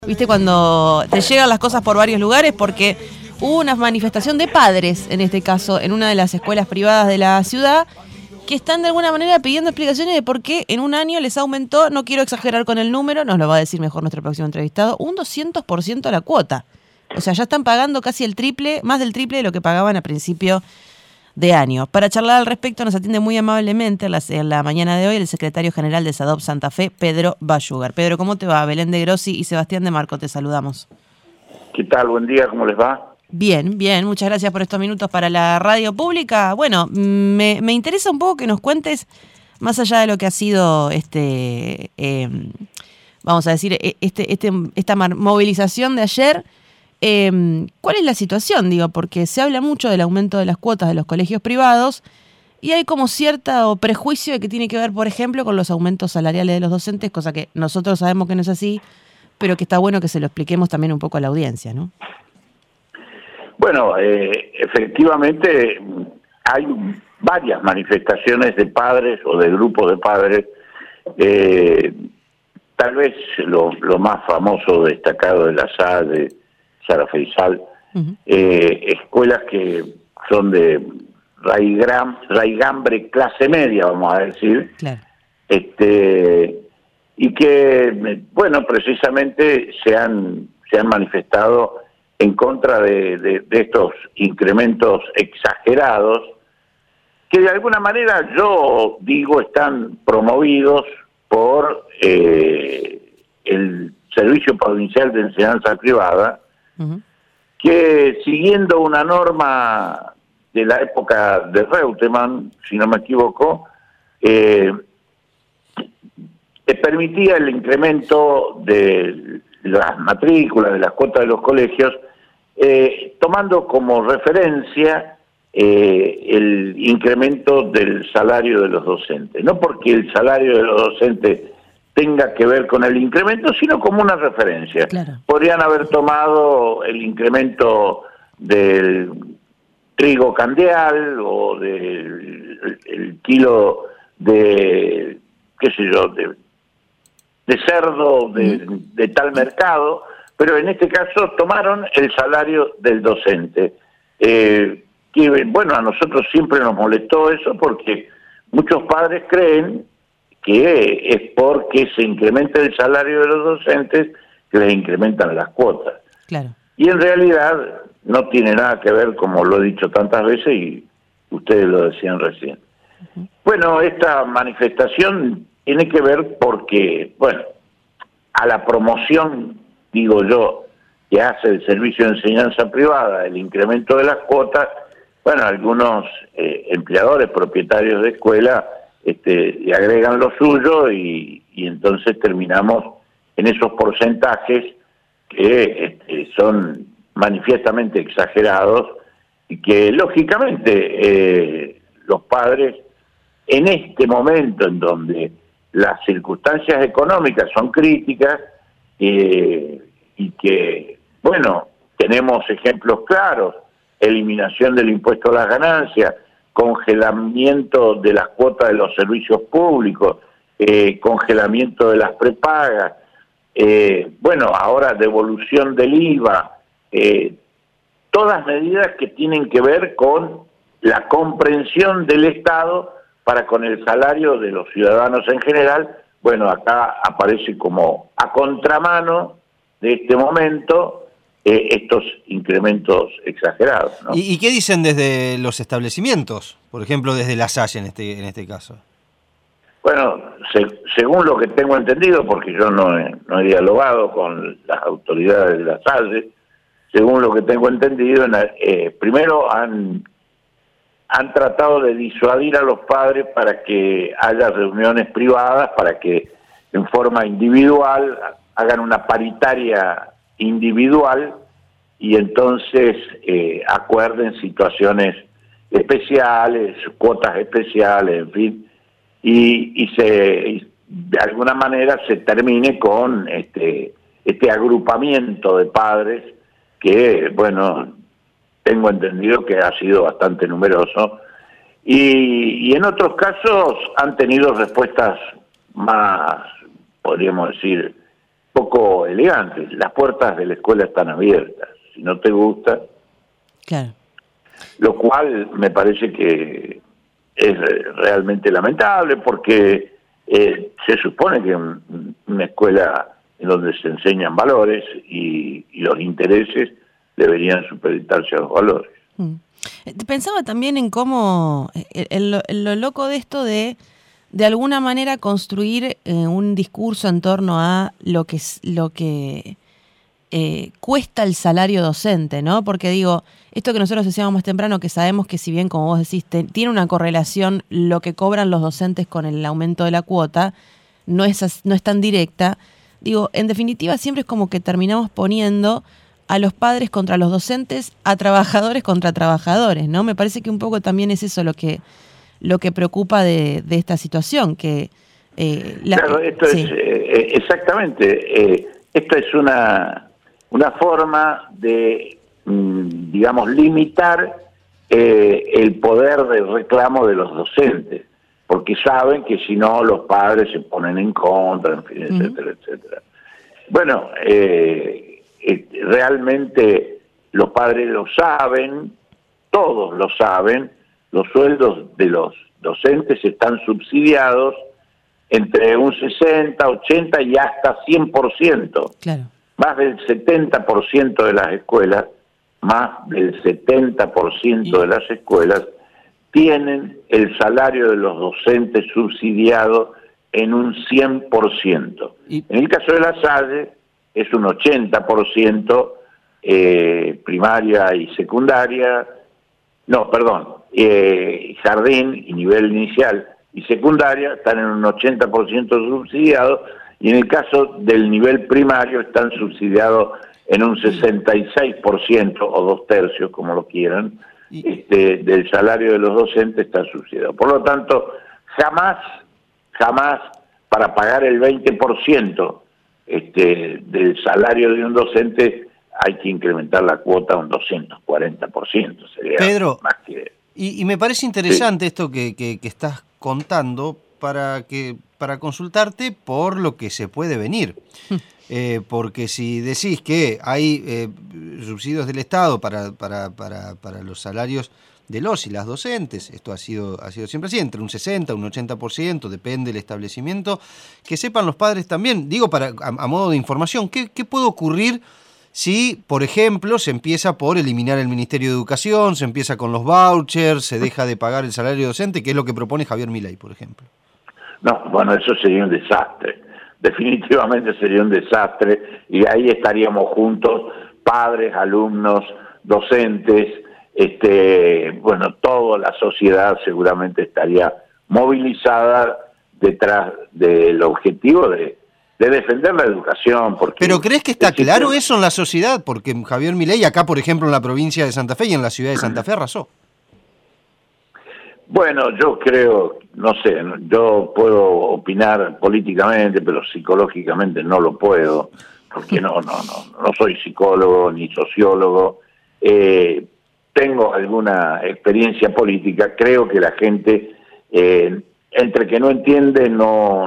¿Viste? Cuando te llegan las cosas por varios lugares, porque hubo una manifestación de padres, en este caso, en una de las escuelas privadas de la ciudad, que están de alguna manera pidiendo explicaciones de por qué en un año les aumentó, no quiero exagerar con el número, nos lo va a decir mejor nuestro próximo entrevistado, un 200% la cuota. O sea, ya están pagando casi el triple, más del triple de lo que pagaban a principio de año. Para charlar al respecto nos atiende muy amablemente en la mañana de hoy el secretario general de SADOP Santa Fe, Pedro Bayugar. Pedro, ¿cómo te va? Belén de Grossi y Sebastián de Marco, te saludamos. ¿Qué tal? Buen día, ¿cómo les va? Bien, bien, muchas gracias por estos minutos para la radio pública. Bueno, me interesa un poco que nos cuentes, más allá de lo que ha sido vamos a decir, esta movilización de ayer, ¿cuál es la situación? Digo, porque se habla mucho del aumento de las cuotas de los colegios privados y hay como cierto prejuicio de que tiene que ver, por ejemplo, con los aumentos salariales de los docentes, cosa que nosotros sabemos que no es así, pero que está bueno que se lo expliquemos también un poco a la audiencia, ¿no? Bueno, efectivamente hay varias manifestaciones de padres o de grupos de padres. Tal vez lo más famoso, destacado de la SA de Sara Feizal, escuelas que son de raigambre clase media, vamos a decir, claro. Y que, bueno, precisamente se han manifestado en contra de estos incrementos exagerados, que de alguna manera yo digo están promovidos por el Servicio Provincial de Enseñanza Privada, que siguiendo una norma de la época de Reutemann, si no me equivoco, permitía el incremento de las matrículas, de las cuotas de los colegios, tomando como referencia el incremento del salario de los docentes. No porque el salario de los docentes tenga que ver con el incremento, sino como una referencia. Claro. Podrían haber tomado el incremento del trigo candeal o del el kilo de, qué sé yo, de cerdo de tal mercado, pero en este caso tomaron el salario del docente. Que bueno, a nosotros siempre nos molestó eso porque muchos padres creen que es porque se incrementa el salario de los docentes que les incrementan las cuotas. Claro. Y en realidad no tiene nada que ver, como lo he dicho tantas veces y ustedes lo decían recién. Bueno, esta manifestación tiene que ver porque, bueno, a la promoción, digo yo, que hace el Servicio de Enseñanza Privada, el incremento de las cuotas, bueno, algunos empleadores, propietarios de escuela, le agregan lo suyo y entonces terminamos en esos porcentajes que son manifiestamente exagerados y que lógicamente los padres en este momento en donde las circunstancias económicas son críticas y que, bueno, tenemos ejemplos claros, eliminación del impuesto a las ganancias, congelamiento de las cuotas de los servicios públicos, congelamiento de las prepagas, bueno, ahora devolución del IVA, todas medidas que tienen que ver con la comprensión del Estado para con el salario de los ciudadanos en general. Bueno, acá aparece como a contramano de este momento estos incrementos exagerados, ¿no? ¿Y qué dicen desde los establecimientos? Por ejemplo, desde la Salle en este caso. Bueno, según lo que tengo entendido, porque yo no he dialogado con las autoridades de la Salle, según lo que tengo entendido, primero han tratado de disuadir a los padres para que haya reuniones privadas, para que en forma individual hagan una paritaria individual y entonces acuerden situaciones especiales, cuotas especiales, en fin, y de alguna manera se termine con este agrupamiento de padres que, bueno, tengo entendido que ha sido bastante numeroso, y en otros casos han tenido respuestas más, podríamos decir, poco elegantes. Las puertas de la escuela están abiertas. Si no te gusta, Claro. lo cual me parece que es realmente lamentable porque se supone que una escuela en donde se enseñan valores y los intereses deberían supeditarse a los valores. Pensaba también en cómo, en lo loco de esto de alguna manera construir un discurso en torno a lo que cuesta el salario docente, ¿no? Porque digo, esto que nosotros decíamos más temprano, que sabemos que si bien, como vos decís, tiene una correlación lo que cobran los docentes con el aumento de la cuota, no es tan directa. Digo, en definitiva siempre es como que terminamos poniendo a los padres contra los docentes, a trabajadores contra trabajadores, ¿no? Me parece que un poco también es eso lo que preocupa de esta situación, que... claro, esto sí. Es exactamente, esto es una forma de, digamos, limitar el poder de reclamo de los docentes, porque saben que si no los padres se ponen en contra, en fin, etcétera, etcétera. Bueno, realmente los padres lo saben, todos lo saben, los sueldos de los docentes están subsidiados entre un 60, 80 y hasta 100%. Claro. Más del 70% de las escuelas, más del 70% de las escuelas tienen el salario de los docentes subsidiado en un 100%. En el caso de La Salle es un 80% primaria y secundaria, jardín y nivel inicial y secundaria están en un 80% subsidiados, y en el caso del nivel primario están subsidiados en un 66% o 2/3, como lo quieran, del salario de los docentes está subsidiado. Por lo tanto, jamás para pagar el 20% del salario de un docente hay que incrementar la cuota a un 240%. Sería Pedro, más que... y me parece interesante esto que estás contando para consultarte por lo que se puede venir. Porque si decís que hay subsidios del Estado para los salarios de los y las docentes, esto ha sido siempre así, entre un 60 y un 80%, depende del establecimiento, que sepan los padres también, digo a modo de información, ¿qué puede ocurrir si, por ejemplo, se empieza por eliminar el Ministerio de Educación, se empieza con los vouchers, se deja de pagar el salario docente, que es lo que propone Javier Milei, por ejemplo? No, bueno, eso sería un desastre. Definitivamente sería un desastre, y ahí estaríamos juntos, padres, alumnos, docentes, toda la sociedad seguramente estaría movilizada detrás del objetivo de defender la educación. ¿Pero crees que está claro eso en la sociedad? Porque Javier Milei, acá por ejemplo en la provincia de Santa Fe y en la ciudad de Santa Fe, arrasó. Bueno, yo creo, no sé, yo puedo opinar políticamente, pero psicológicamente no lo puedo, porque no soy psicólogo ni sociólogo. Tengo alguna experiencia política, creo que la gente, entre que no entiende, no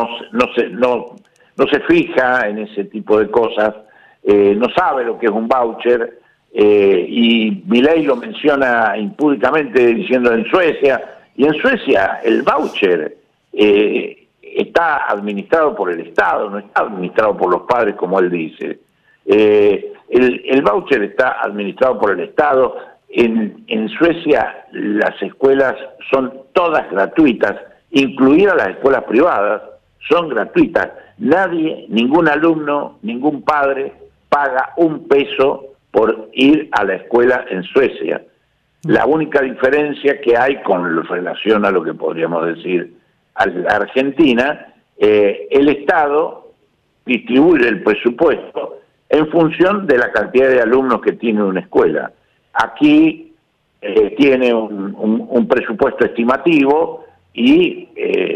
se fija en ese tipo de cosas, no sabe lo que es un voucher. Y Milei lo menciona impúdicamente diciendo en Suecia, y en Suecia el voucher está administrado por el Estado, no está administrado por los padres como él dice. El voucher está administrado por el Estado. En Suecia las escuelas son todas gratuitas, incluidas las escuelas privadas, son gratuitas. Nadie, ningún alumno, ningún padre paga un peso por ir a la escuela en Suecia. La única diferencia que hay con relación a lo que podríamos decir a la Argentina, el Estado distribuye el presupuesto en función de la cantidad de alumnos que tiene una escuela. Aquí tiene un presupuesto estimativo y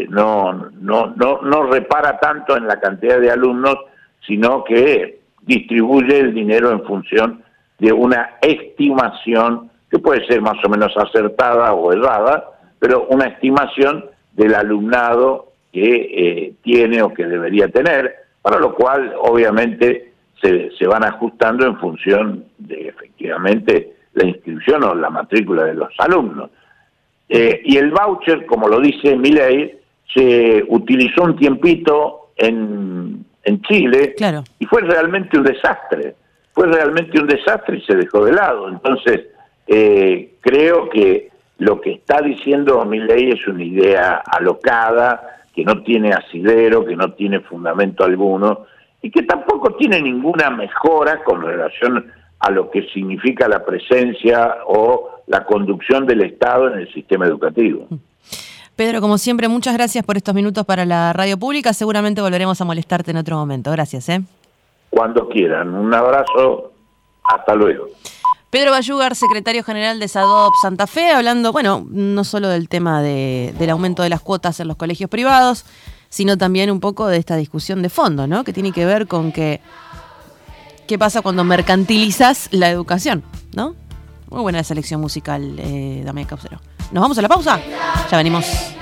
no repara tanto en la cantidad de alumnos, sino que distribuye el dinero en función de una estimación que puede ser más o menos acertada o errada, pero una estimación del alumnado que tiene o que debería tener. para lo cual obviamente se van ajustando en función de efectivamente la inscripción o la matrícula de los alumnos. Y el voucher, como lo dice Milei, se utilizó un tiempito en Chile, claro, y fue realmente un desastre. Fue realmente un desastre y se dejó de lado. Entonces, creo que lo que está diciendo Milei es una idea alocada, que no tiene asidero, que no tiene fundamento alguno, y que tampoco tiene ninguna mejora con relación a lo que significa la presencia o la conducción del Estado en el sistema educativo. Pedro, como siempre, muchas gracias por estos minutos para la radio pública. Seguramente volveremos a molestarte en otro momento. Gracias. Cuando quieran. Un abrazo. Hasta luego. Pedro Bayugar, secretario general de SADOP Santa Fe, hablando, bueno, no solo del tema del aumento de las cuotas en los colegios privados, sino también un poco de esta discusión de fondo, ¿no? Que tiene que ver con qué pasa cuando mercantilizas la educación, ¿no? Muy buena selección musical, Damián Caucero. ¿Nos vamos a la pausa? Ya venimos.